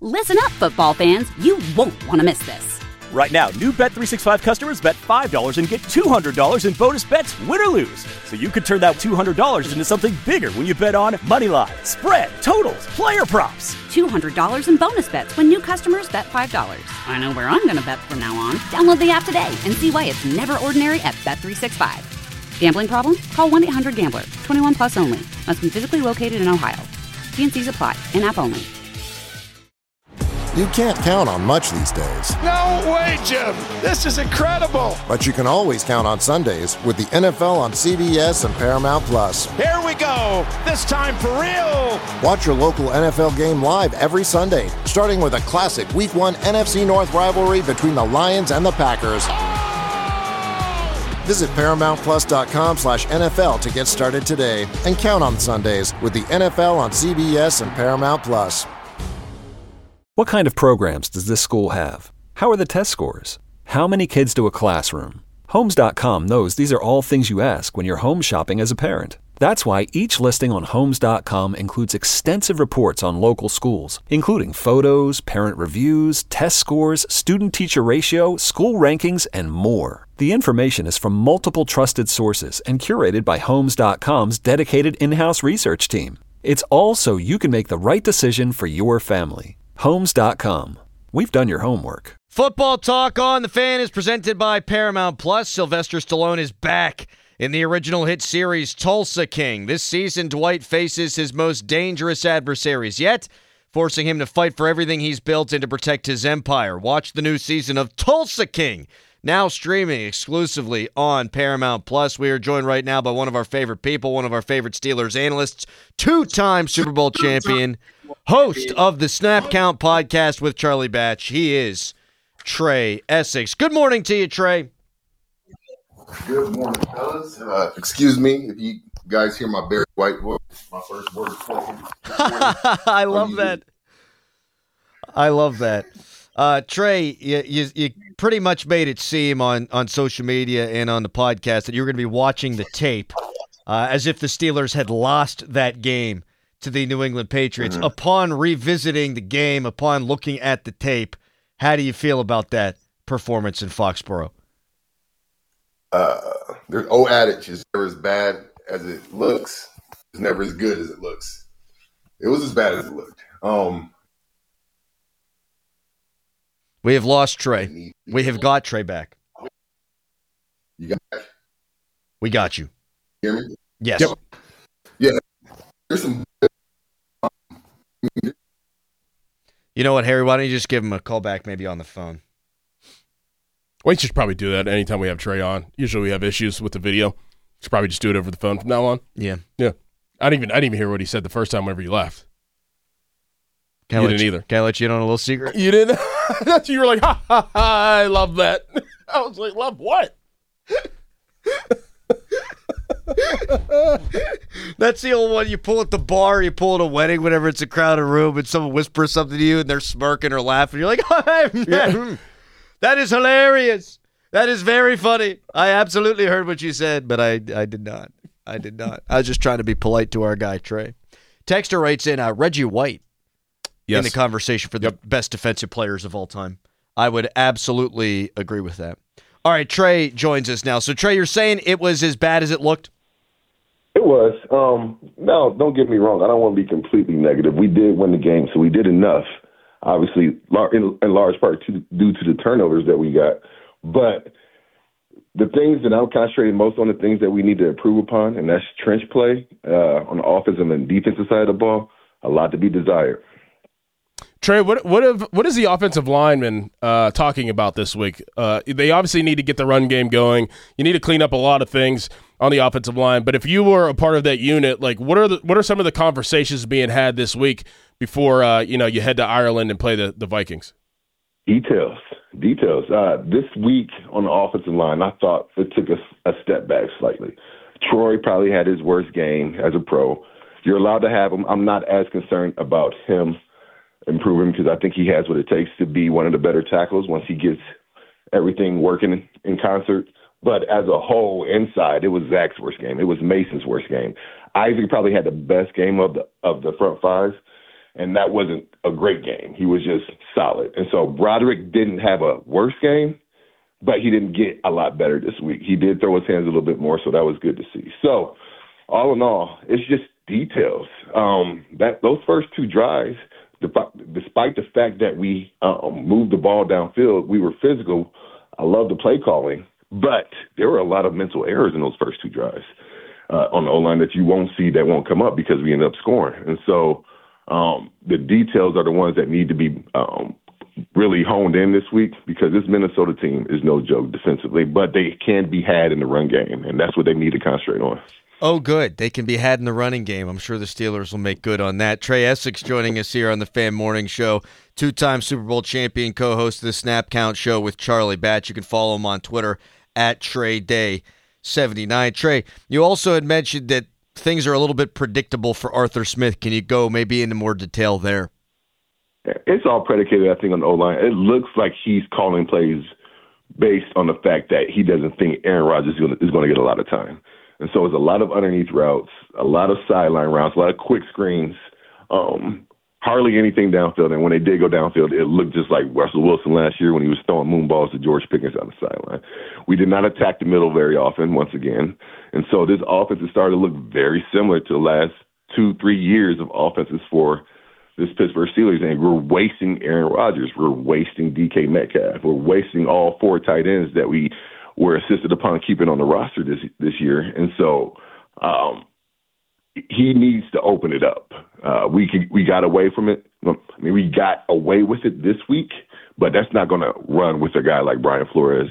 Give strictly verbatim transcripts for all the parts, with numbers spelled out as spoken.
Listen up, football fans. You won't want to miss this. Right now, new Bet three sixty-five customers bet five dollars and get two hundred dollars in bonus bets, win or lose. So you could turn that two hundred dollars into something bigger when you bet on money line, spread, totals, player props. two hundred dollars in bonus bets when new customers bet five dollars. I know where I'm going to bet from now on. Download the app today and see why it's never ordinary at Bet three sixty-five. Gambling problem? Call one eight hundred gambler. twenty-one plus only. Must be physically located in Ohio. T and C's apply. In-app only. You can't count on much these days. No way, Jim. This is incredible. But you can always count on Sundays with the N F L on C B S and Paramount Plus. Here we go. This time for real. Watch your local N F L game live every Sunday, starting with a classic Week one N F C North rivalry between the Lions and the Packers. Oh! Visit ParamountPlus.com slash NFL to get started today and count on Sundays with the N F L on C B S and Paramount Plus. What kind of programs does this school have? How are the test scores? How many kids do a classroom? Homes dot com knows these are all things you ask when you're home shopping as a parent. That's why each listing on Homes dot com includes extensive reports on local schools, including photos, parent reviews, test scores, student-teacher ratio, school rankings, and more. The information is from multiple trusted sources and curated by Homes dot com's dedicated in-house research team. It's all so you can make the right decision for your family. Homes dot com. We've done your homework. Football Talk on The Fan is presented by Paramount Plus. Sylvester Stallone is back in the original hit series Tulsa King. This season, Dwight faces his most dangerous adversaries yet, forcing him to fight for everything he's built and to protect his empire. Watch the new season of Tulsa King, now streaming exclusively on Paramount Plus. We are joined right now by one of our favorite people, one of our favorite Steelers analysts, two-time Super Bowl champion, host of the Snap Count podcast with Charlie Batch. He is Trey Essex. Good morning to you, Trey. Good morning, fellas. Uh, excuse me if you guys hear my Barry White voice. My first word spoken. I love that. I love that. Uh, Trey, you, you you pretty much made it seem on, on social media and on the podcast that you were going to be watching the tape uh, as if the Steelers had lost that game to the New England Patriots. Mm-hmm. Upon revisiting the game, upon looking at the tape, how do you feel about that performance in Foxborough? Uh, there's old adage, it's never as bad as it looks. It's never as good as it looks. It was as bad as it looked. Um, we have lost Trey. We have got Trey back. You got back? We got you. Hear me? Yes. Yep. Yeah. There's some. You know what, Harry? Why don't you just give him a call back maybe on the phone? We should probably do that anytime we have Trey on. Usually we have issues with the video. Should probably just do it over the phone from now on. Yeah. Yeah. I didn't even I didn't even hear what he said the first time whenever you left. Can you I didn't you, either. Can I let you in on a little secret? You didn't? That's you were like, ha, ha, ha, I love that. I was like, love what? That's the old one you pull at the bar, you pull at a wedding, whenever it's a crowded room, and someone whispers something to you, and they're smirking or laughing. You're like, oh, yeah. That is hilarious. That is very funny. I absolutely heard what you said, but I, I did not. I did not. I was just trying to be polite to our guy, Trey. Texter writes in, uh, Reggie White yes. in the conversation for the yep. best defensive players of all time. I would absolutely agree with that. All right, Trey joins us now. So, Trey, you're saying it was as bad as it looked? It was. Um, no, don't get me wrong. I don't want to be completely negative. We did win the game, so we did enough, obviously, in, in large part to, due to the turnovers that we got. But the things that I'm concentrating most on, the things that we need to improve upon, and that's trench play uh, on the offensive and defensive side of the ball, a lot to be desired. Trey, what what have, what is the offensive lineman uh, talking about this week? Uh, they obviously need to get the run game going. You need to clean up a lot of things on the offensive line. But if you were a part of that unit, like what are the, what are some of the conversations being had this week before uh, you know you head to Ireland and play the, the Vikings? Details, details. Uh, this week on the offensive line, I thought it took a, a step back slightly. Troy probably had his worst game as a pro. You're allowed to have him. I'm not as concerned about him improving because I think he has what it takes to be one of the better tackles once he gets everything working in concert. But as a whole, inside, it was Zach's worst game. It was Mason's worst game. Isaac probably had the best game of the of the front five. and that wasn't a great game. He was just solid. And so Broderick didn't have a worse game, but he didn't get a lot better this week. He did throw his hands a little bit more, so that was good to see. So all in all, it's just details. Um, that those first two drives, despite the fact that we um, moved the ball downfield, we were physical. I love the play calling, but there were a lot of mental errors in those first two drives uh, on the O-line that you won't see, that won't come up because we ended up scoring. And so um, the details are the ones that need to be um, really honed in this week, because this Minnesota team is no joke defensively, but they can be had in the run game, and that's what they need to concentrate on. Oh, good. They can be had in the running game. I'm sure the Steelers will make good on that. Trey Essex joining us here on the Fan Morning Show, two-time Super Bowl champion, co-host of the Snap Count Show with Charlie Batch. You can follow him on Twitter at Trey Day seventy-nine. Trey, you also had mentioned that things are a little bit predictable for Arthur Smith. Can you go maybe into more detail there? It's all predicated, I think, on the O-line. It looks like he's calling plays based on the fact that he doesn't think Aaron Rodgers is going to get a lot of time. And so it's a lot of underneath routes, a lot of sideline routes, a lot of quick screens, um, hardly anything downfield. And when they did go downfield, it looked just like Russell Wilson last year when he was throwing moon balls to George Pickens on the sideline. We did not attack the middle very often, once again. And so this offense is starting to look very similar to the last two, three years of offenses for this Pittsburgh Steelers. And we're wasting Aaron Rodgers. We're wasting D K Metcalf. We're wasting all four tight ends that we were insisted upon keeping on the roster this this year. And so um, he needs to open it up. Uh, we can, we got away from it. I mean, we got away with it this week, but that's not going to run with a guy like Brian Flores.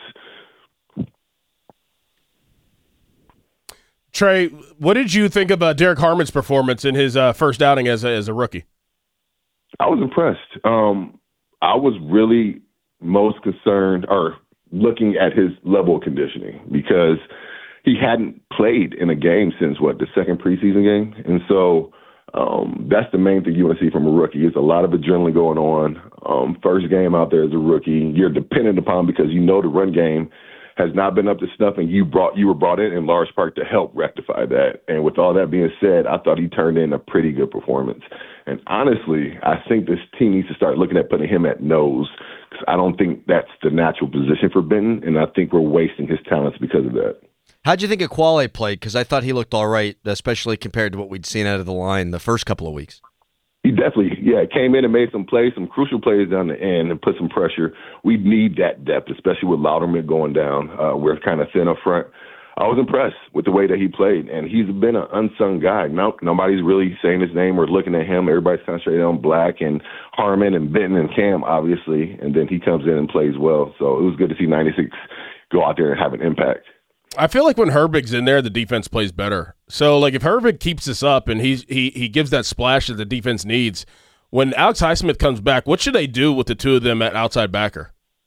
Trey, what did you think about Derek Harmon's performance in his uh, first outing as a, as a rookie? I was impressed. Um, I was really most concerned or looking at his level of conditioning, because he hadn't played in a game since, what, the second preseason game? And so um, that's the main thing you want to see from a rookie. It's a lot of adrenaline going on. Um, first game out there as a rookie, you're dependent upon, because you know the run game has not been up to snuff, and you brought you were brought in in large part to help rectify that. And with all that being said, I thought he turned in a pretty good performance. And honestly, I think this team needs to start looking at putting him at nose, because I don't think that's the natural position for Benton, and I think we're wasting his talents because of that. How'd you think Equale played? Because I thought he looked all right, especially compared to what we'd seen out of the line the first couple of weeks. He definitely, yeah, came in and made some plays, some crucial plays down the end, and put some pressure. We need that depth, especially with Loudermilk going down. Uh, we're kind of thin up front. I was impressed with the way that he played, and he's been an unsung guy. No, nobody's really saying his name or looking at him. Everybody's concentrating on Black and Harmon and Benton and Cam, obviously, and then he comes in and plays well. So it was good to see ninety-six go out there and have an impact. I feel like when Herbig's in there, the defense plays better. So, like, if Herbig keeps this up and he's, he he gives that splash that the defense needs, when Alex Highsmith comes back, what should they do with the two of them at outside backer?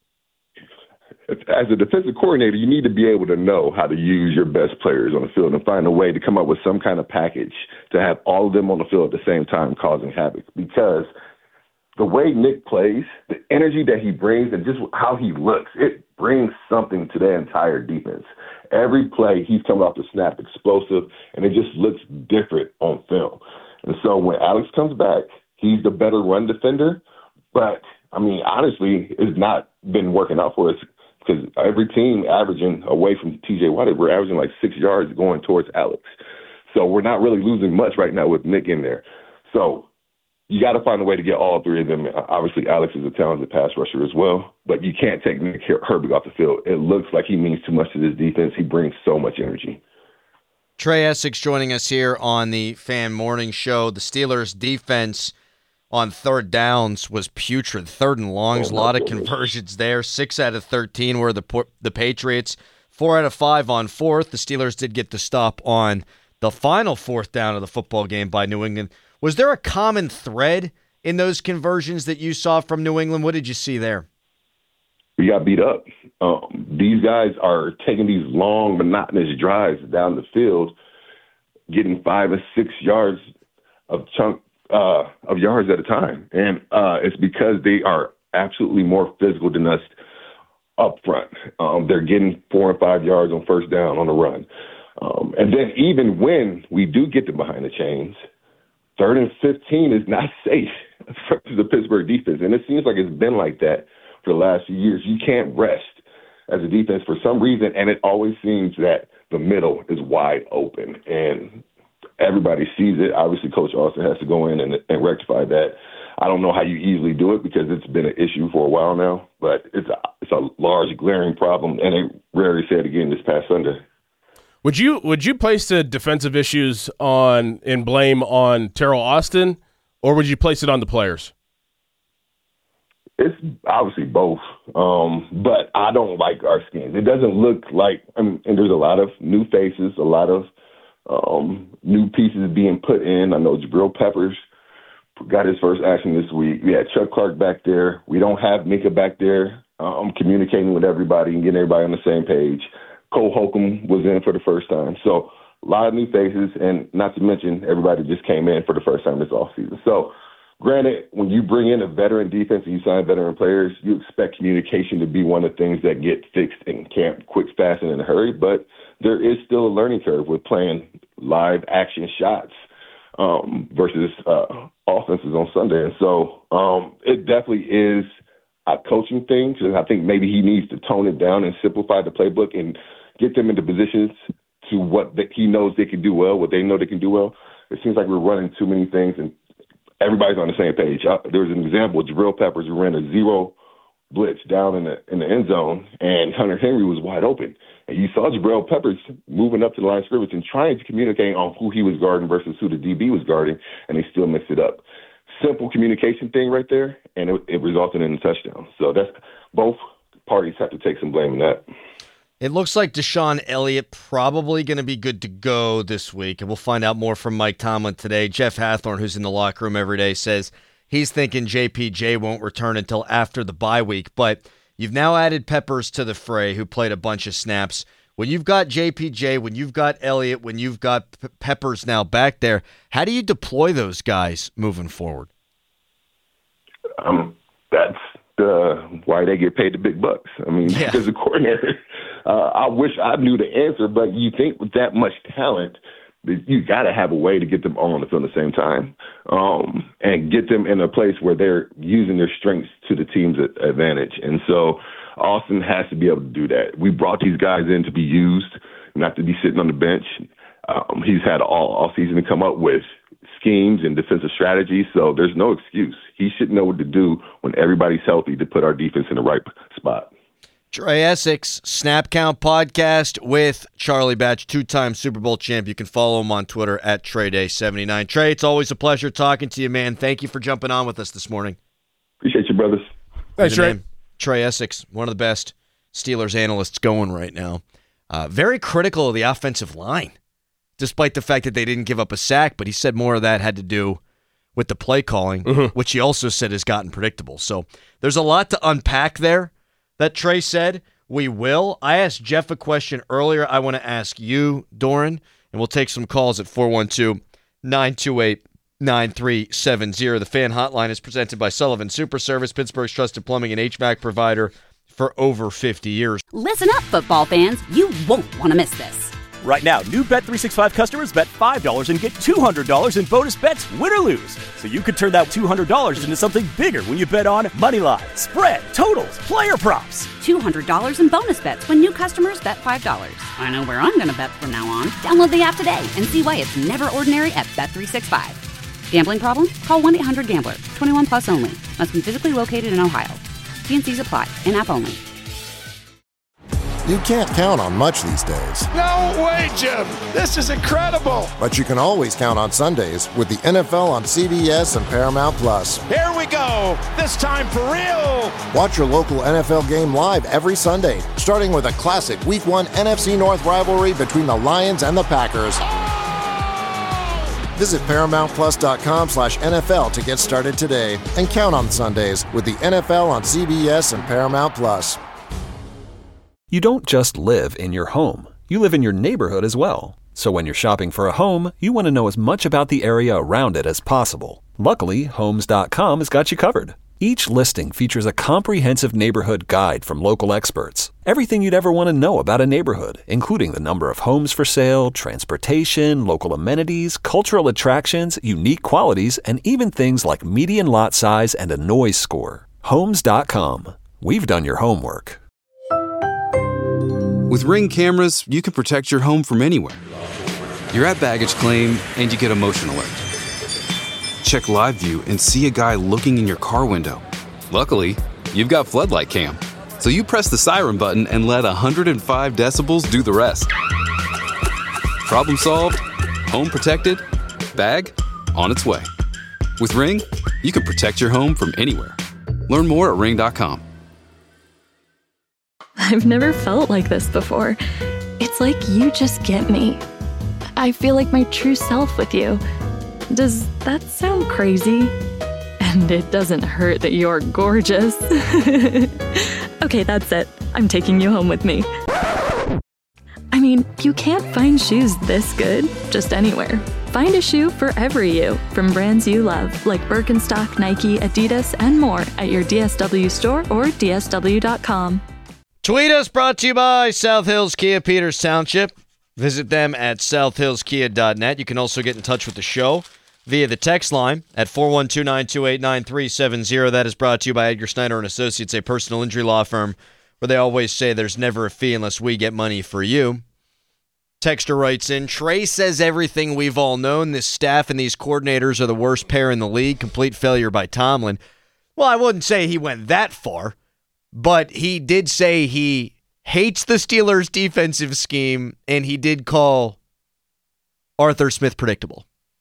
As a defensive coordinator, you need to be able to know how to use your best players on the field and find a way to come up with some kind of package to have all of them on the field at the same time causing havoc. Because the way Nick plays, the energy that he brings, and just how he looks, it brings something to the entire defense. Every play, he's coming off the snap explosive, and it just looks different on film. And so when Alex comes back, he's the better run defender. But, I mean, honestly, it's not been working out for us, because every team averaging away from T J Watt, we're averaging like six yards going towards Alex. So we're not really losing much right now with Nick in there. So you got to find a way to get all three of them. Obviously, Alex is a talented pass rusher as well, but you can't take Nick Herbig off the field. It looks like he means too much to this defense. He brings so much energy. Trey Essex joining us here on the Fan Morning Show. The Steelers' defense on third downs was putrid. Third and longs, a oh, lot of conversions there. Six out of thirteen were the the Patriots. Four out of five on fourth. The Steelers did get the stop on the final fourth down of the football game by New England. Was there a common thread in those conversions that you saw from New England? What did you see there? We got beat up. Um, these guys are taking these long, monotonous drives down the field, getting five or six yards of chunk uh, of yards at a time. And uh, it's because they are absolutely more physical than us up front. Um, they're getting four and five yards on first down on the run. Um, and then even when we do get them behind the chains, third and fifteen is not safe. versus the Pittsburgh defense. And it seems like it's been like that for the last few years. You can't rest as a defense for some reason, and it always seems that the middle is wide open. And everybody sees it. Obviously, Coach Austin has to go in and, and rectify that. I don't know how you easily do it because it's been an issue for a while now, but it's a, it's a large, glaring problem, and they rarely said it again this past Sunday. Would you would you place the defensive issues on and blame on Teryl Austin, or would you place it on the players? It's obviously both, um, but I don't like our skins. It doesn't look like, I mean, and there's a lot of new faces, a lot of um, new pieces being put in. I know Jabril Peppers got his first action this week. We had Chuck Clark back there. We don't have Mika back there um, communicating with everybody and getting everybody on the same page. Cole Holcomb was in for the first time. So a lot of new faces, and not to mention everybody just came in for the first time this offseason. So granted, when you bring in a veteran defense and you sign veteran players, you expect communication to be one of the things that get fixed in camp quick, fast, and in a hurry. But there is still a learning curve with playing live action shots um, versus uh, offenses on Sunday. And so um, it definitely is a coaching thing. And I think maybe he needs to tone it down and simplify the playbook and get them into positions to what they, he knows they can do well, what they know they can do well. It seems like we're running too many things and everybody's on the same page. Uh, there was an example, Jabril Peppers ran a zero blitz down in the in the end zone, and Hunter Henry was wide open. And you saw Jabril Peppers moving up to the line of scrimmage and trying to communicate on who he was guarding versus who the D B was guarding, and they still mixed it up. Simple communication thing right there, and it, it resulted in a touchdown. So that's both parties have to take some blame in that. It looks like Deshaun Elliott probably going to be good to go this week, and we'll find out more from Mike Tomlin today. Jeff Hathorn, who's in the locker room every day, says he's thinking J P J won't return until after the bye week, but you've now added Peppers to the fray, who played a bunch of snaps. When you've got J P J, when you've got Elliott, when you've got P- Peppers now back there, how do you deploy those guys moving forward? Um, that's uh, why they get paid the big bucks. I mean, yeah. As a coordinator, uh, I wish I knew the answer, but you think with that much talent, you got to have a way to get them all on the field at the same time um, and get them in a place where they're using their strengths to the team's advantage. And so Austin has to be able to do that. We brought these guys in to be used, not to be sitting on the bench. Um, he's had all, all season to come up with schemes and defensive strategies, so there's no excuse. He should know what to do when everybody's healthy to put our defense in the right spot. Trey Essex, Snap Count Podcast with Charlie Batch, two-time Super Bowl champ. You can follow him on Twitter at Trey Day seventy-nine. Trey, it's always a pleasure talking to you, man. Thank you for jumping on with us this morning. Appreciate you, brothers. Thanks, Trey. Name, Trey Essex, one of the best Steelers analysts going right now. Uh, very critical of the offensive line, despite the fact that they didn't give up a sack, but he said more of that had to do with the play calling, mm-hmm. which he also said has gotten predictable. So there's a lot to unpack there that Trey said. We will. I asked Jeff a question earlier. I want to ask you, Doran, and we'll take some calls at four one two, nine two eight, nine three seven zero. The fan hotline is presented by Sullivan Super Service, Pittsburgh's trusted plumbing and H V A C provider for over fifty years. Listen up, football fans. You won't want to miss this. Right now, new Bet three sixty-five customers bet five dollars and get two hundred dollars in bonus bets, win or lose. So you could turn that two hundred dollars into something bigger when you bet on money line, spread, totals, player props. two hundred dollars in bonus bets when new customers bet five dollars. I know where I'm going to bet from now on. Download the app today and see why it's never ordinary at Bet three sixty-five. Gambling problem? Call one eight hundred gambler. twenty-one plus only. Must be physically located in Ohio. T and C's apply. In-app only. You can't count on much these days. No way, Jim. This is incredible. But you can always count on Sundays with the N F L on C B S and Paramount Plus. Here we go. This time for real. Watch your local N F L game live every Sunday, starting with a classic Week one N F C North rivalry between the Lions and the Packers. Oh! Visit ParamountPlus.com slash NFL to get started today and count on Sundays with the N F L on C B S and Paramount Plus. You don't just live in your home. You live in your neighborhood as well. So when you're shopping for a home, you want to know as much about the area around it as possible. Luckily, Homes dot com has got you covered. Each listing features a comprehensive neighborhood guide from local experts. Everything you'd ever want to know about a neighborhood, including the number of homes for sale, transportation, local amenities, cultural attractions, unique qualities, and even things like median lot size and a noise score. Homes dot com. We've done your homework. With Ring cameras, you can protect your home from anywhere. You're at baggage claim and you get a motion alert. Check live view and see a guy looking in your car window. Luckily, you've got Floodlight Cam, so you press the siren button and let one hundred five decibels do the rest. Problem solved, home protected, bag on its way. With Ring, you can protect your home from anywhere. Learn more at ring dot com. I've never felt like this before. It's like you just get me. I feel like my true self with you. Does that sound crazy? And it doesn't hurt that you're gorgeous. Okay, that's it. I'm taking you home with me. I mean, you can't find shoes this good just anywhere. Find a shoe for every you from brands you love, like Birkenstock, Nike, Adidas, and more at your D S W store or D S W dot com. Tweet us, brought to you by South Hills Kia, Peters Township. Visit them at south hills kia dot net. You can also get in touch with the show via the text line at four one two, nine two eight, nine three seven zero. That is brought to you by Edgar Snyder and Associates, a personal injury law firm where they always say there's never a fee unless we get money for you. Texter writes in, Trey says everything we've all known. This staff and these coordinators are the worst pair in the league. Complete failure by Tomlin. Well, I wouldn't say he went that far, but he did say he hates the Steelers' defensive scheme, and he did call Arthur Smith predictable.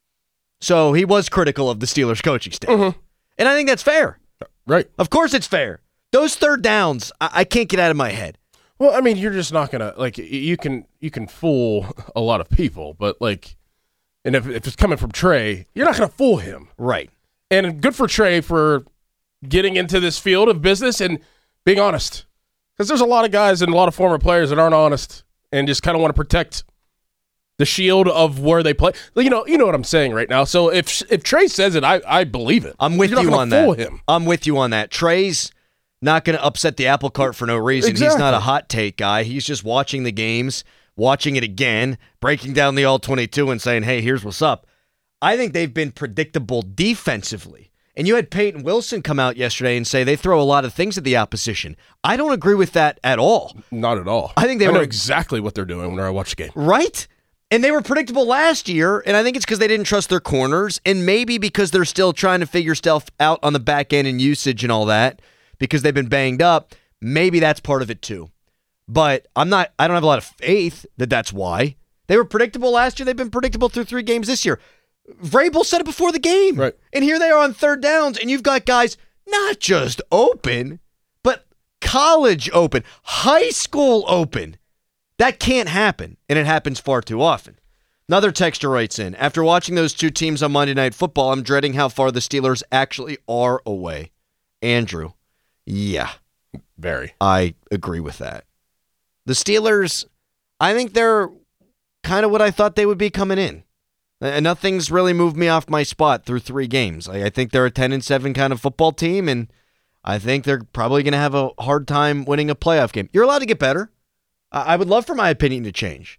So he was critical of the Steelers' coaching staff. Mm-hmm. And I think that's fair. Right. Of course it's fair. Those third downs, I, I can't get out of my head. Well, I mean, you're just not going to, like, you can you can fool a lot of people, but, like, and if, if it's coming from Trey, you're not going to fool him. Right. And good for Trey for getting into this field of business and being honest. Because there's a lot of guys and a lot of former players that aren't honest and just kind of want to protect the shield of where they play. You know, you know what I'm saying right now. So if if Trey says it, I, I believe it. I'm with You're you not on fool that. Him. I'm with you on that. Trey's not going to upset the apple cart for no reason. Exactly. He's not a hot take guy. He's just watching the games, watching it again, breaking down the all twenty-two and saying, hey, here's what's up. I think they've been predictable defensively. And you had Peyton Wilson come out yesterday and say they throw a lot of things at the opposition. I don't agree with that at all. Not at all. I think they I were know exactly what they're doing when I watch the game. Right? And they were predictable last year, and I think it's because they didn't trust their corners, and maybe because they're still trying to figure stuff out on the back end and usage and all that, because they've been banged up. Maybe that's part of it too. But I'm not. I don't have a lot of faith that that's why. They were predictable last year. They've been predictable through three games this year. Vrabel said it before the game. Right. And here they are on third downs, and you've got guys not just open, but college open, high school open. That can't happen, and it happens far too often. Another texter writes in, after watching those two teams on Monday Night Football, I'm dreading how far the Steelers actually are away. Andrew, yeah. Very. I agree with that. The Steelers, I think they're kind of what I thought they would be coming in. And nothing's really moved me off my spot through three games. I think they're a ten and seven kind of football team, and I think they're probably going to have a hard time winning a playoff game. You're allowed to get better. I would love for my opinion to change.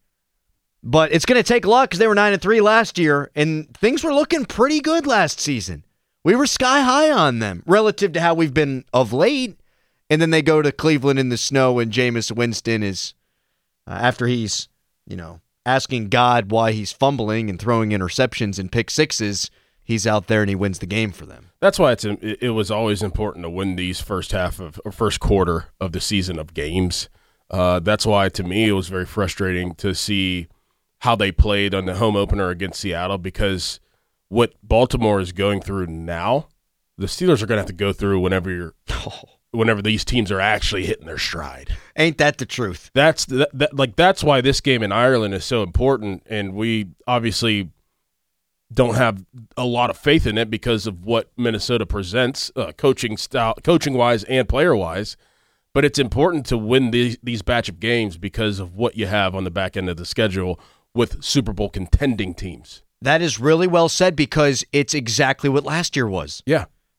But it's going to take a lot because they were nine and three last year, and things were looking pretty good last season. We were sky high on them relative to how we've been of late. And then they go to Cleveland in the snow, and Jameis Winston is, uh, after he's, you know, asking God why he's fumbling and throwing interceptions and pick sixes, he's out there and he wins the game for them. That's why it's it was always important to win these first half of or first quarter of the season of games. Uh, that's why, to me, it was very frustrating to see how they played on the home opener against Seattle, because what Baltimore is going through now, the Steelers are going to have to go through whenever you're oh. whenever these teams are actually hitting their stride. Ain't that the truth? That's the, that, like that's why this game in Ireland is so important, and we obviously don't have a lot of faith in it because of what Minnesota presents, uh, coaching style, coaching wise and player wise. But it's important to win these these batch of games because of what you have on the back end of the schedule with Super Bowl contending teams. That is really well said, because it's exactly what last year was. Yeah.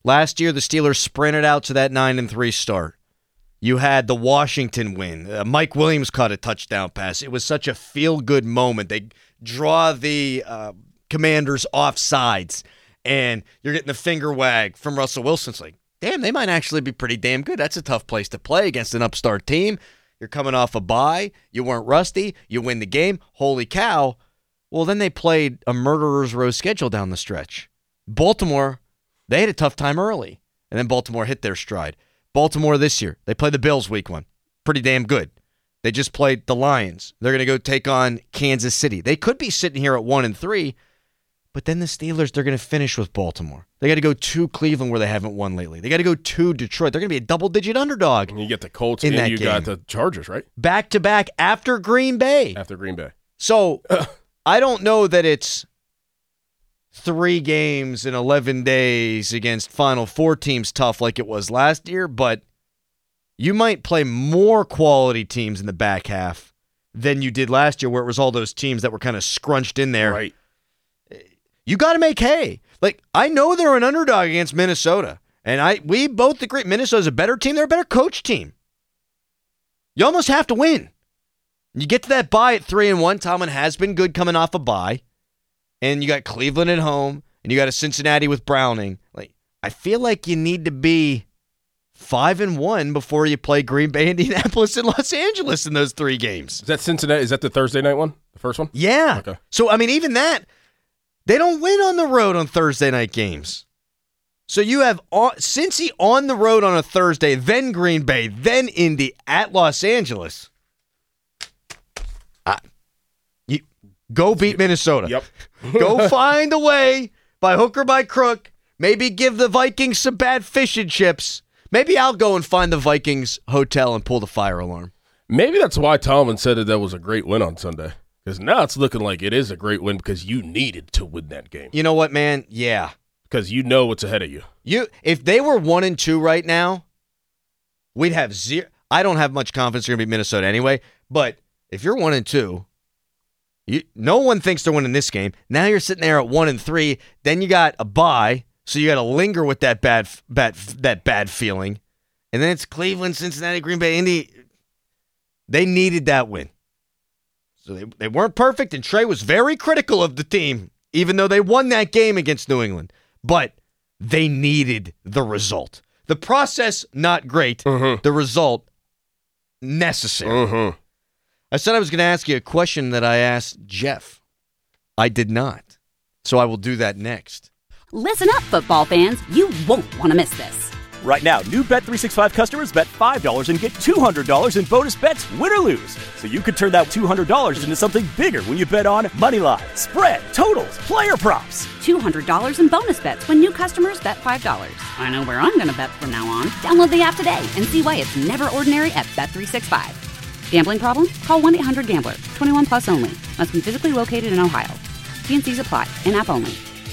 Last year, the Steelers sprinted out to that nine and three start. You had the Washington win. Uh, Mike Williams caught a touchdown pass. It was such a feel-good moment. They draw the uh, Commanders off sides, and you're getting the finger wag from Russell Wilson. It's like, damn, they might actually be pretty damn good. That's a tough place to play against an upstart team. You're coming off a bye. You weren't rusty. You win the game. Holy cow. Well, then they played a murderer's row schedule down the stretch. Baltimore, they had a tough time early, and then Baltimore hit their stride. Baltimore this year, they play the Bills week one. Pretty damn good. They just played the Lions. They're going to go take on Kansas City. They could be sitting here at one and three, but then the Steelers, they're going to finish with Baltimore. They got to go to Cleveland where they haven't won lately. They got to go to Detroit. They're going to be a double-digit underdog. And you get the Colts in and that you game. got the Chargers, right? Back-to-back after Green Bay. After Green Bay. So I don't know that it's three games in eleven days against Final Four teams tough like it was last year, but you might play more quality teams in the back half than you did last year where it was all those teams that were kind of scrunched in there. Right. You got to make hay. Like, I know they're an underdog against Minnesota, and I we both agree Minnesota's a better team. They're a better coach team. You almost have to win. You get to that bye at three and one. Tomlin has been good coming off a bye. And you got Cleveland at home, and you got a Cincinnati with Browning. Like, I feel like you need to be five and one before you play Green Bay, Indianapolis, and Los Angeles in those three games. Is that Cincinnati? Is that the Thursday night one? The first one? Yeah. Okay. So, I mean, even that, they don't win on the road on Thursday night games. So you have on, Cincy on the road on a Thursday, then Green Bay, then Indy at Los Angeles. I, you go beat Minnesota. Yep. Go find a way, by hook or by crook, maybe give the Vikings some bad fish and chips. Maybe I'll go and find the Vikings hotel and pull the fire alarm. Maybe that's why Tomlin said that that was a great win on Sunday. Because now it's looking like it is a great win because you needed to win that game. You know what, man? Yeah. Because you know what's ahead of you. You, if they were one and two right now, we'd have zero. I don't have much confidence they're going to beat Minnesota anyway. But if you're one and two, you, no one thinks they're winning this game. Now you're sitting there at one and three. Then you got a bye, so you got to linger with that bad, bad, that bad feeling. And then it's Cleveland, Cincinnati, Green Bay, Indy. They needed that win. So they, they weren't perfect, and Trey was very critical of the team, even though they won that game against New England. But they needed the result. The process, not great. Mm-hmm. The result, necessary. Mm-hmm. I said I was going to ask you a question that I asked Jeff. I did not. So I will do that next. Listen up, football fans. You won't want to miss this. Right now, new Bet three sixty-five customers bet five dollars and get two hundred dollars in bonus bets, win or lose. So you could turn that two hundred dollars into something bigger when you bet on money line, spread, totals, player props. two hundred dollars in bonus bets when new customers bet five dollars. I know where I'm going to bet from now on. Download the app today and see why it's never ordinary at Bet three sixty-five. Gambling problem? Call one eight hundred gambler. twenty-one plus only. Must be physically located in Ohio. T and C's apply. In-app only.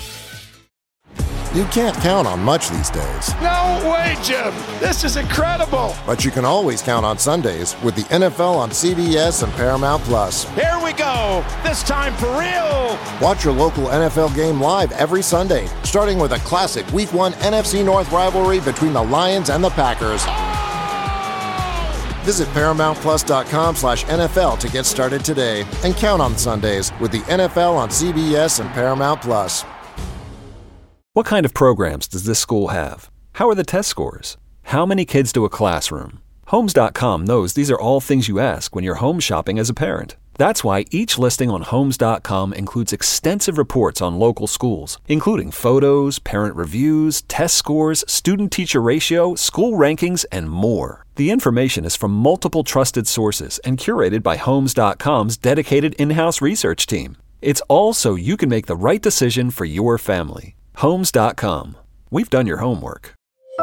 You can't count on much these days. No way, Jim. This is incredible. But you can always count on Sundays with the N F L on C B S and Paramount Plus. Here we go. This time for real. Watch your local N F L game live every Sunday, starting with a classic Week one N F C North rivalry between the Lions and the Packers. Visit ParamountPlus.com slash NFL to get started today and count on Sundays with the N F L on C B S and Paramount Plus. What kind of programs does this school have? How are the test scores? How many kids do a classroom? Homes dot com knows these are all things you ask when you're home shopping as a parent. That's why each listing on Homes dot com includes extensive reports on local schools, including photos, parent reviews, test scores, student-teacher ratio, school rankings, and more. The information is from multiple trusted sources and curated by Homes dot com's dedicated in-house research team. It's all so you can make the right decision for your family. Homes dot com. We've done your homework.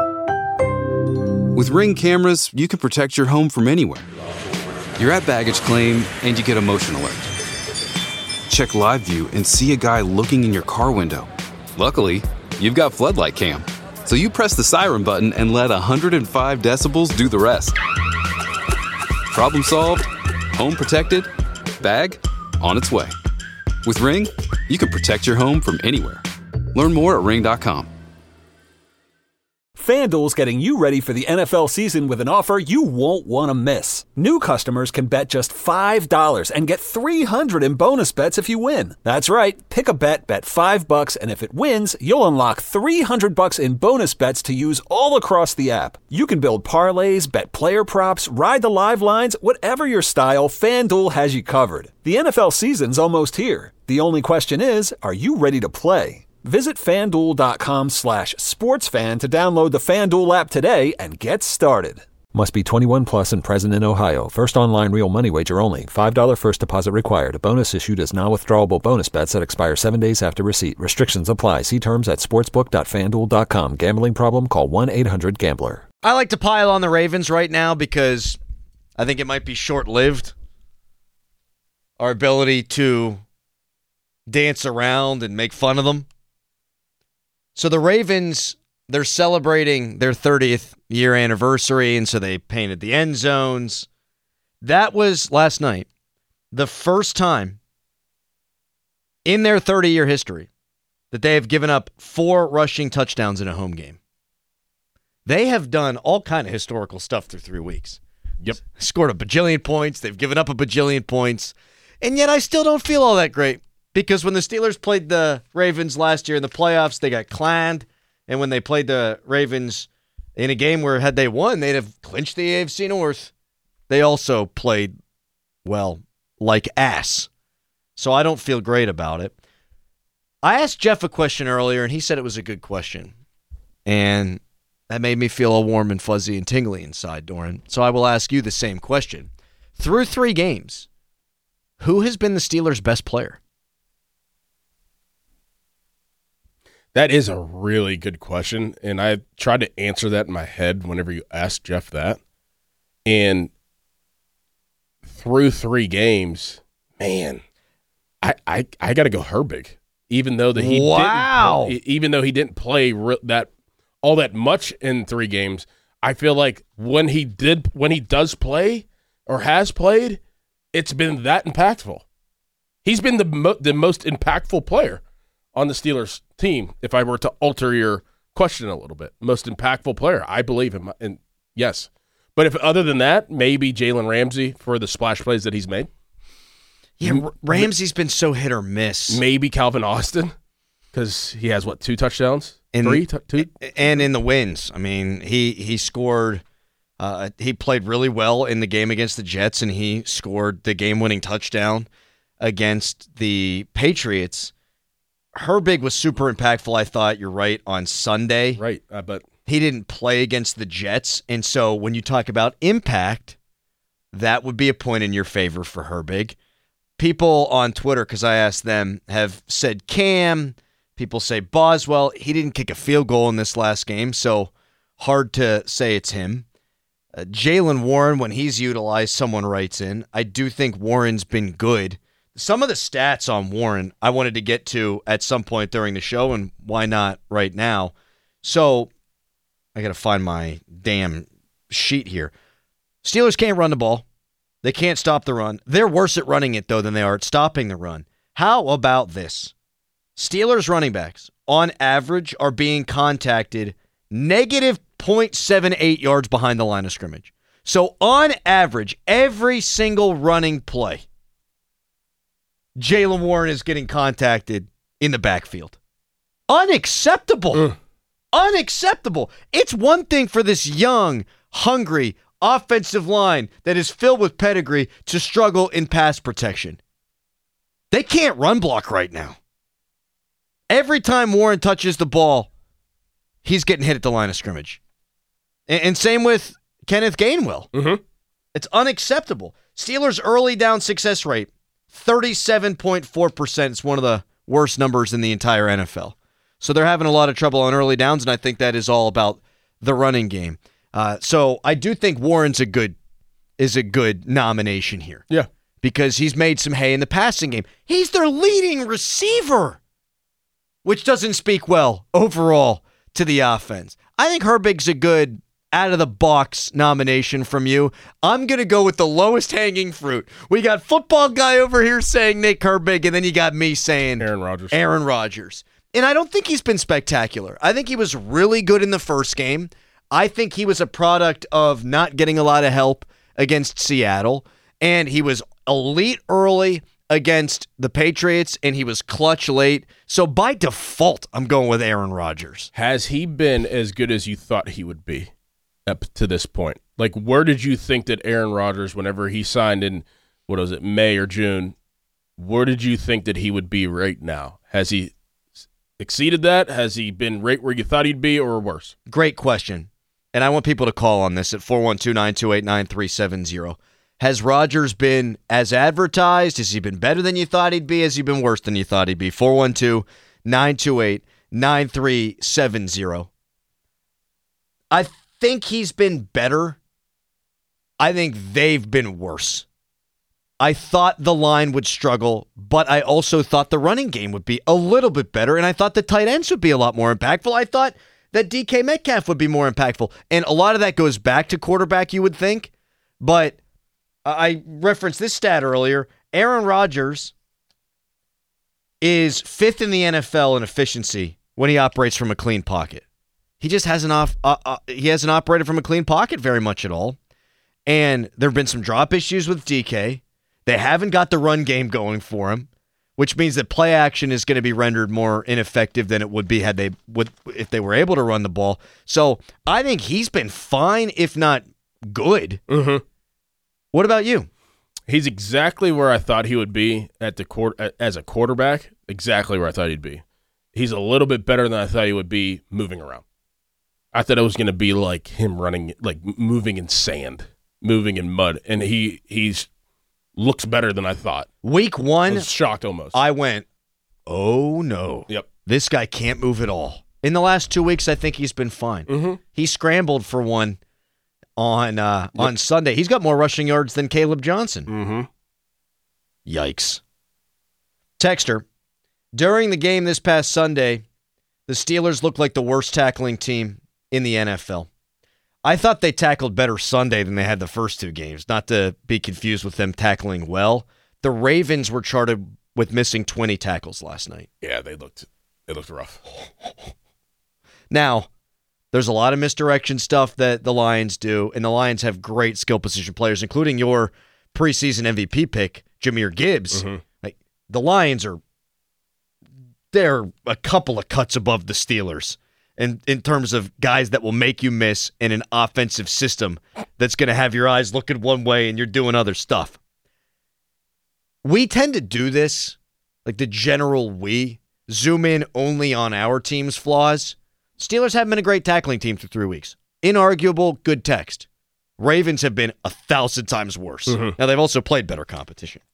With Ring cameras, you can protect your home from anywhere. You're at baggage claim and you get a motion alert. Check live view and see a guy looking in your car window. Luckily, you've got floodlight cam. So you press the siren button and let one hundred five decibels do the rest. Problem solved, home protected, bag on its way. With Ring, you can protect your home from anywhere. Learn more at ring dot com. FanDuel's getting you ready for the N F L season with an offer you won't want to miss. New customers can bet just five dollars and get three hundred dollars in bonus bets if you win. That's right. Pick a bet, bet five bucks, and if it wins, you'll unlock three hundred bucks in bonus bets to use all across the app. You can build parlays, bet player props, ride the live lines, whatever your style, FanDuel has you covered. The N F L season's almost here. The only question is, are you ready to play? Visit FanDuel.com slash sportsfan to download the FanDuel app today and get started. Must be twenty-one plus and present in Ohio. First online real money wager only. five dollars first deposit required. A bonus issued as non-withdrawable bonus bets that expire seven days after receipt. Restrictions apply. See terms at sportsbook dot fan duel dot com. Gambling problem? Call one eight hundred gambler. I like to pile on the Ravens right now because I think it might be short-lived. Our ability to dance around and make fun of them. So the Ravens, they're celebrating their thirtieth year anniversary, and so they painted the end zones. That was last night the first time in their thirty-year history that they have given up four rushing touchdowns in a home game. They have done all kind of historical stuff through three weeks. Yep. Scored a bajillion points. They've given up a bajillion points. And yet I still don't feel all that great. Because when the Steelers played the Ravens last year in the playoffs, they got clanned. And when they played the Ravens in a game where had they won, they'd have clinched the A F C North. They also played, well, like ass. So I don't feel great about it. I asked Jeff a question earlier, and he said it was a good question. And that made me feel all warm and fuzzy and tingly inside, Doran. So I will ask you the same question. Through three games, who has been the Steelers' best player? That is a really good question, and I tried to answer that in my head whenever you asked Jeff that. And through three games, man, I I, I got to go Herbig, even though that he wow, didn't, even though he didn't play re- that all that much in three games. I feel like when he did, when he does play or has played, it's been that impactful. He's been the mo- the most impactful player on the Steelers team, if I were to alter your question a little bit. Most impactful player, I believe him, and yes. But if other than that, maybe Jalen Ramsey for the splash plays that he's made. Yeah, R- Ramsey's been so hit or miss. Maybe Calvin Austin, because he has, what, two touchdowns? In, Three? T- two? And in the wins. I mean, he, he scored, uh, he played really well in the game against the Jets, and he scored the game-winning touchdown against the Patriots. Herbig was super impactful, I thought. You're right, on Sunday. Right, uh, but he didn't play against the Jets. And so when you talk about impact, that would be a point in your favor for Herbig. People on Twitter, because I asked them, have said Cam. People say Boswell. He didn't kick a field goal in this last game, so hard to say it's him. Uh, Jaylen Warren, when he's utilized, someone writes in. I do think Warren's been good. Some of the stats on Warren I wanted to get to at some point during the show, and why not right now? So I got to find my damn sheet here. Steelers can't run the ball. They can't stop the run. They're worse at running it, though, than they are at stopping the run. How about this? Steelers running backs, on average, are being contacted negative zero point seven eight yards behind the line of scrimmage. So on average, every single running play, Jaylen Warren is getting contacted in the backfield. Unacceptable. Mm. Unacceptable. It's one thing for this young, hungry offensive line that is filled with pedigree to struggle in pass protection. They can't run block right now. Every time Warren touches the ball, he's getting hit at the line of scrimmage. And, and same with Kenneth Gainwell. Mm-hmm. It's unacceptable. Steelers' early down success rate, thirty-seven point four percent. It's one of the worst numbers in the entire N F L. So they're having a lot of trouble on early downs, and I think that is all about the running game. Uh, so I do think Warren's a good is a good nomination here. Yeah. Because he's made some hay in the passing game. He's their leading receiver, which doesn't speak well overall to the offense. I think Herbig's a good out-of-the-box nomination from you. I'm going to go with the lowest hanging fruit. We got football guy over here saying Nick Herbig, and then you got me saying Aaron Rodgers. Aaron Rodgers. and I don't think he's been spectacular. I think he was really good in the first game. I think he was a product of not getting a lot of help against Seattle, and he was elite early against the Patriots, and he was clutch late. So by default, I'm going with Aaron Rodgers. Has he been as good as you thought he would be up to this point? Like, where did you think that Aaron Rodgers, whenever he signed in, what was it, May or June, where did you think that he would be right now? Has he exceeded that? Has he been right where you thought he'd be, or worse? Great question. And I want people to call on this at four one two, nine two eight, nine three seven zero. Has Rodgers been as advertised? Has he been better than you thought he'd be? Has he been worse than you thought he'd be? four one two, nine two eight, nine three seven zero. I think he's been better. I think they've been worse. I thought the line would struggle, but I also thought the running game would be a little bit better, and I thought the tight ends would be a lot more impactful. I thought that D K Metcalf would be more impactful. And a lot of that goes back to quarterback, you would think. But I referenced this stat earlier. Aaron Rodgers is fifth in the N F L in efficiency when he operates from a clean pocket. He just hasn't off. Uh, uh, he hasn't operated from a clean pocket very much at all. And there have been some drop issues with D K. They haven't got the run game going for him, which means that play action is going to be rendered more ineffective than it would be had they would if they were able to run the ball. So I think he's been fine, if not good. Mm-hmm. What about you? He's exactly where I thought he would be at the court as a quarterback. Exactly where I thought he'd be. He's a little bit better than I thought he would be moving around. I thought it was going to be like him running, like moving in sand, moving in mud, and he he's looks better than I thought. Week one, I was shocked almost. I went, oh no, yep, this guy can't move at all. In the last two weeks, I think he's been fine. Mm-hmm. He scrambled for one on uh, yep. on Sunday. He's got more rushing yards than Caleb Johnson. Mm-hmm. Yikes. Texter, during the game this past Sunday, the Steelers looked like the worst tackling team in the N F L. I thought they tackled better Sunday than they had the first two games, not to be confused with them tackling well. The Ravens were charted with missing twenty tackles last night. Yeah, they looked they looked rough. Now, there's a lot of misdirection stuff that the Lions do, and the Lions have great skill position players, including your preseason M V P pick, Jahmyr Gibbs. Mm-hmm. Like, the Lions are they're a couple of cuts above the Steelers. In, in terms of guys that will make you miss in an offensive system that's going to have your eyes looking one way and you're doing other stuff. We tend to do this, like the general we, zoom in only on our team's flaws. Steelers haven't been a great tackling team through three weeks. Inarguable, good text. Ravens have been a thousand times worse. Mm-hmm. Now, they've also played better competition.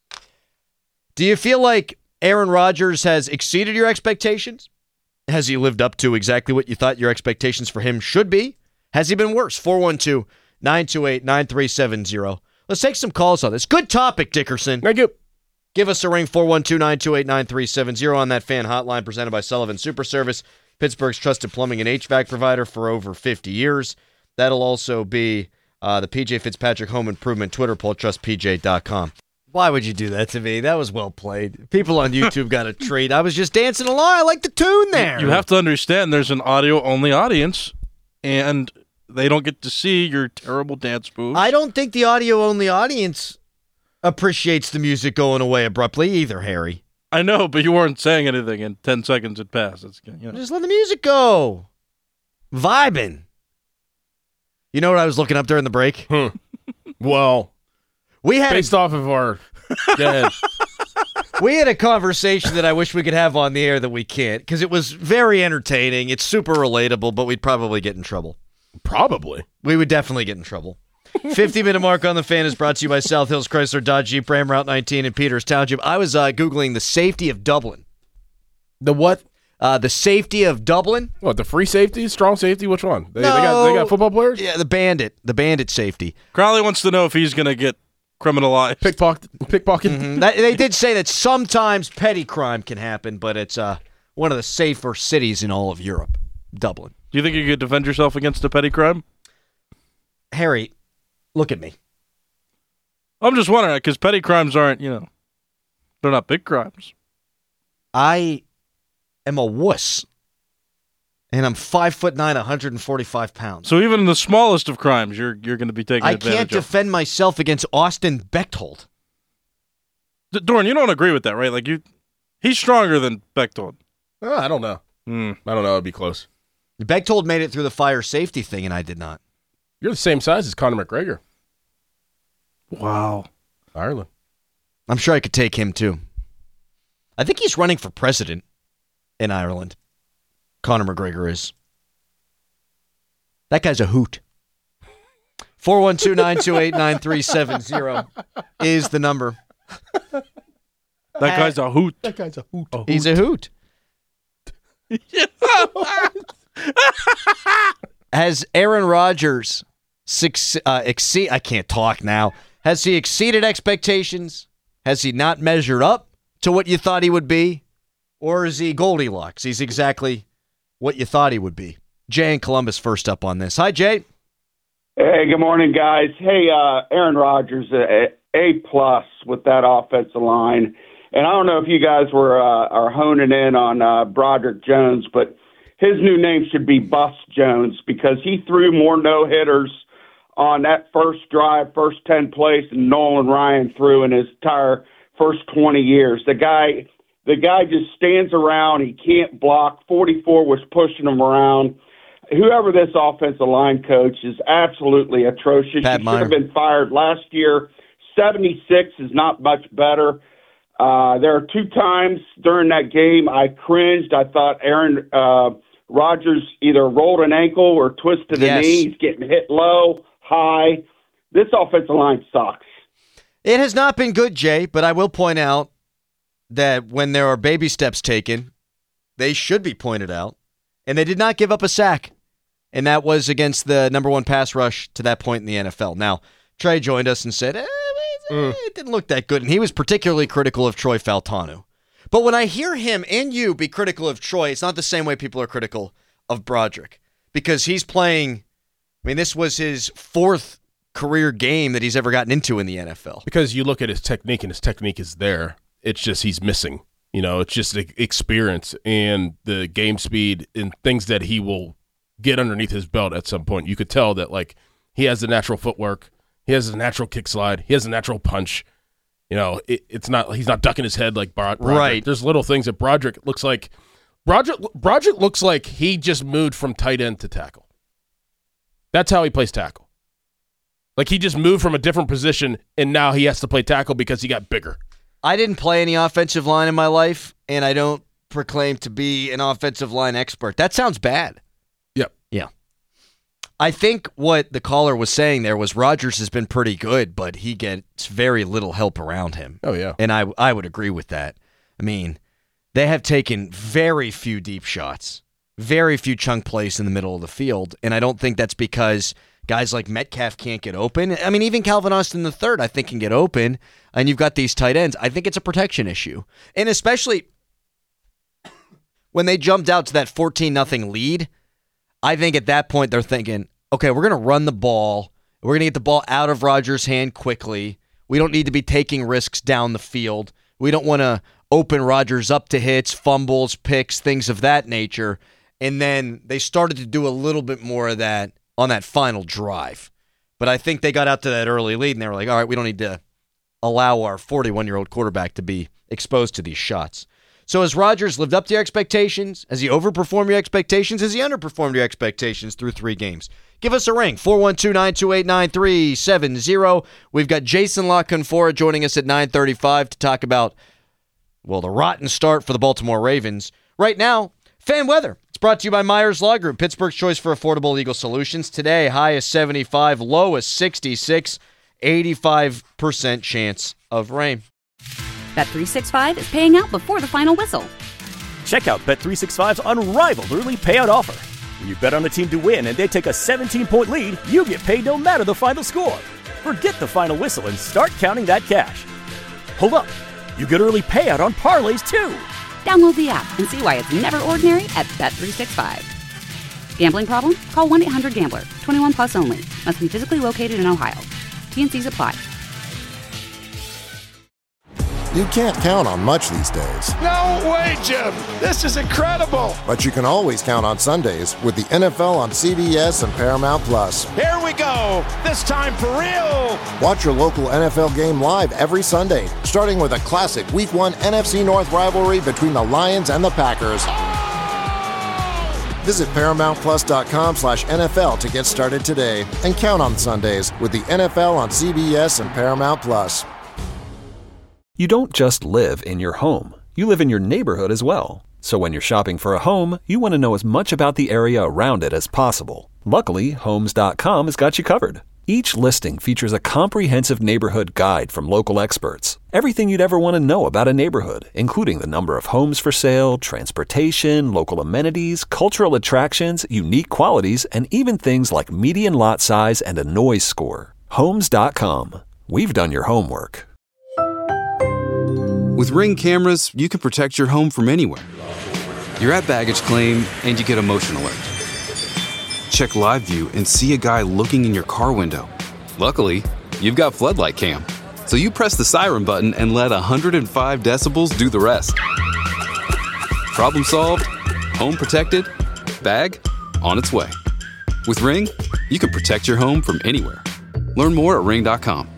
Do you feel like Aaron Rodgers has exceeded your expectations? Has he lived up to exactly what you thought your expectations for him should be? Has he been worse? four one two, nine two eight, nine three seven zero. Let's take some calls on this. Good topic, Dickerson. Thank you. Give us a ring, four one two, nine two eight, nine three seven zero on that fan hotline presented by Sullivan Super Service, Pittsburgh's trusted plumbing and H V A C provider for over fifty years. That'll also be uh, the P J Fitzpatrick Home Improvement Twitter poll, trust P J dot com. Why would you do that to me? That was well played. People on YouTube got a treat. I was just dancing along. I like the tune there. You have to understand there's an audio-only audience, and they don't get to see your terrible dance moves. I don't think the audio-only audience appreciates the music going away abruptly either, Harry. I know, but you weren't saying anything, and ten seconds had passed. It's, you know. Just let the music go. Vibing. You know what I was looking up during the break? Hmm. Well... We had based a, off of our dead. We had a conversation that I wish we could have on the air that we can't because it was very entertaining. It's super relatable, but we'd probably get in trouble. Probably. We would definitely get in trouble. fifty-minute mark on the fan is brought to you by South Hills Chrysler Dodge Jeep Ram Route nineteen in Peters Township. I was uh, Googling the safety of Dublin. The what? Uh, the safety of Dublin. What, the free safety, strong safety? Which one? They, no. they, got, they got football players? Yeah, the bandit. The bandit safety. Crowley wants to know if he's going to get criminalized. Pickpocket. Pickpocket. Mm-hmm. that, they did say that sometimes petty crime can happen, but it's uh, one of the safer cities in all of Europe, Dublin. Do you think you could defend yourself against a petty crime? Harry, look at me. I'm just wondering, because petty crimes aren't, you know, they're not big crimes. I am a wuss. And I'm five foot nine, one hundred forty-five pounds. So even in the smallest of crimes, you're you're going to be taking I advantage can't of. defend myself against Austin Bechtold. D- Dorn, you don't agree with that, right? Like you, he's stronger than Bechtold. Oh, I don't know. Mm. I don't know. It'd be close. Bechtold made it through the fire safety thing, and I did not. You're the same size as Conor McGregor. Wow. Ireland. I'm sure I could take him, too. I think he's running for president in Ireland. Conor McGregor is. That guy's a hoot. four one two, nine two eight, nine three seven zero is the number. That guy's a hoot. That guy's a hoot. A hoot. He's a hoot. Has Aaron Rodgers succe- uh, exceed? I can't talk now. Has he exceeded expectations? Has he not measured up to what you thought he would be? Or is he Goldilocks? He's exactly what you thought he would be. Jay in Columbus first up on this. Hi, Jay. Hey, good morning, guys. Hey, uh, Aaron Rodgers, a, a plus with that offensive line. And I don't know if you guys were uh, are honing in on uh, Broderick Jones, but his new name should be Bus Jones because he threw more no-hitters on that first drive, first ten plays, than Nolan Ryan threw in his entire first twenty years. The guy, the guy just stands around. He can't block. forty-four was pushing him around. Whoever this offensive line coach is absolutely atrocious. Pat he Meyer. should have been fired last year. seventy-six is not much better. Uh, there are two times during that game I cringed. I thought Aaron uh, Rodgers either rolled an ankle or twisted Yes. a knee. He's getting hit low, high. This offensive line sucks. It has not been good, Jay, but I will point out that when there are baby steps taken, they should be pointed out. And they did not give up a sack. And that was against the number one pass rush to that point in the N F L. Now, Trey joined us and said, eh, Mm. it didn't look that good. And he was particularly critical of Troy Faltanu. But when I hear him and you be critical of Troy, it's not the same way people are critical of Broderick. Because he's playing, I mean, this was his fourth career game that he's ever gotten into in the N F L. Because you look at his technique, and his technique is there. It's just he's missing. You know, it's just the experience and the game speed and things that he will get underneath his belt at some point. You could tell that, like, he has the natural footwork. He has a natural kick slide. He has a natural punch. You know, it, it's not he's not ducking his head like Brod- Broderick. Right. There's little things that Broderick looks like. Broderick, Broderick looks like he just moved from tight end to tackle. That's how he plays tackle. Like he just moved from a different position, and now he has to play tackle because he got bigger. I didn't play any offensive line in my life, and I don't proclaim to be an offensive line expert. That sounds bad. Yep. Yeah. I think what the caller was saying there was Rodgers has been pretty good, but he gets very little help around him. Oh, yeah. And I I would agree with that. I mean, they have taken very few deep shots, very few chunk plays in the middle of the field, and I don't think that's because guys like Metcalf can't get open. I mean, even Calvin Austin the third, I think, can get open, and you've got these tight ends. I think it's a protection issue. And especially when they jumped out to that fourteen nothing lead, I think at that point they're thinking, okay, we're going to run the ball. We're going to get the ball out of Rodgers' hand quickly. We don't need to be taking risks down the field. We don't want to open Rodgers up to hits, fumbles, picks, things of that nature. And then they started to do a little bit more of that on that final drive. But I think they got out to that early lead, and they were like, all right, we don't need to allow our forty-one-year-old quarterback to be exposed to these shots. So has Rodgers lived up to your expectations? Has he overperformed your expectations? Has he underperformed your expectations through three games? Give us a ring, four one two, nine two eight, nine three seven zero. We've got Jason La Canfora joining us at nine thirty-five to talk about, well, the rotten start for the Baltimore Ravens. Right now, fan weather. It's brought to you by Myers Law Group, Pittsburgh's choice for affordable legal solutions. Today, high is seventy-five, low is sixty-six, eighty-five percent chance of rain. Bet three sixty-five is paying out before the final whistle. Check out Bet three sixty-five's unrivaled early payout offer. When you bet on a team to win and they take a seventeen-point lead, you get paid no matter the final score. Forget the final whistle and start counting that cash. Hold up. You get early payout on parlays, too. Download the app and see why it's never ordinary at Bet three sixty-five. Gambling problem? Call one eight hundred gambler. twenty-one plus only. Must be physically located in Ohio. T and C's apply. You can't count on much these days. No way, Jim. This is incredible. But you can always count on Sundays with the N F L on C B S and Paramount Plus. Here we go. This time for real. Watch your local N F L game live every Sunday, starting with a classic Week one N F C North rivalry between the Lions and the Packers. Visit ParamountPlus.com slash NFL to get started today and count on Sundays with the N F L on C B S and Paramount Plus. You don't just live in your home. You live in your neighborhood as well. So when you're shopping for a home, you want to know as much about the area around it as possible. Luckily, Homes dot com has got you covered. Each listing features a comprehensive neighborhood guide from local experts. Everything you'd ever want to know about a neighborhood, including the number of homes for sale, transportation, local amenities, cultural attractions, unique qualities, and even things like median lot size and a noise score. Homes dot com. We've done your homework. With Ring cameras, you can protect your home from anywhere. You're at baggage claim and you get a motion alert. Check live view and see a guy looking in your car window. Luckily, you've got Floodlight Cam. So you press the siren button and let one hundred five decibels do the rest. Problem solved, home protected, bag on its way. With Ring, you can protect your home from anywhere. Learn more at ring dot com.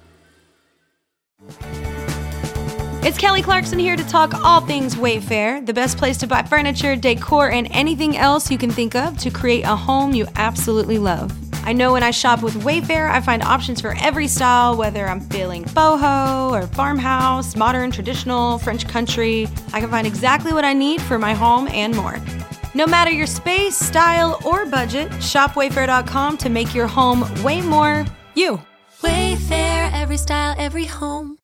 It's Kelly Clarkson here to talk all things Wayfair, the best place to buy furniture, decor, and anything else you can think of to create a home you absolutely love. I know when I shop with Wayfair, I find options for every style, whether I'm feeling boho or farmhouse, modern, traditional, French country. I can find exactly what I need for my home and more. No matter your space, style, or budget, shop wayfair dot com to make your home way more you. Wayfair, every style, every home.